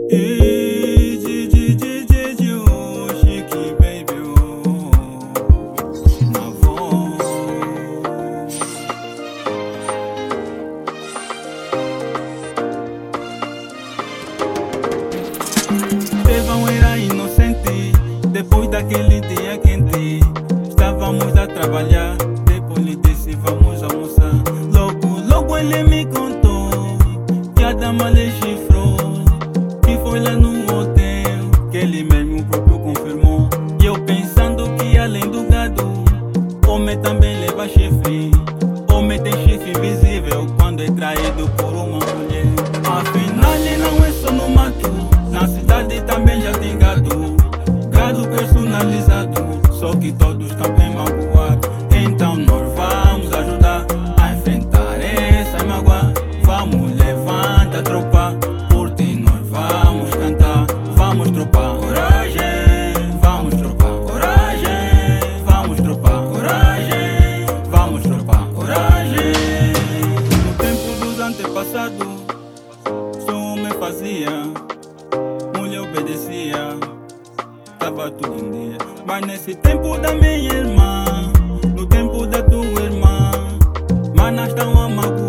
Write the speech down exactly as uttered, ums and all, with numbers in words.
Hey, G, G, G, G, G, oh, Chique, baby, oh, na voz. Estevão era inocente, depois daquele dia quente. Estávamos a trabalhar, depois lhe disse vamos almoçar. Logo, logo ele me contou que a dama lhe chifrou, que foi lá no hotel, que ele mesmo próprio confirmou. E eu pensando que além do gado, homem também leva chifre. Homem tem chifre invisível quando é traído por uma mulher. Afinal ele não é só no mato, na cidade também já tem gado. Gado personalizado, só que todos estão bem magoados. Então nós vamos ajudar a enfrentar essa mágoa. Vamos levantar a tropa, por ti nós vamos cantar. Vamos tropar coragem, vamos tropar coragem, vamos tropar coragem, vamos tropar coragem. No tempo dos antepassados, só homem fazia, mulher obedecia, tava tudo em dia. Mas nesse tempo da minha irmã, no tempo da tua irmã, manas estão a magoar.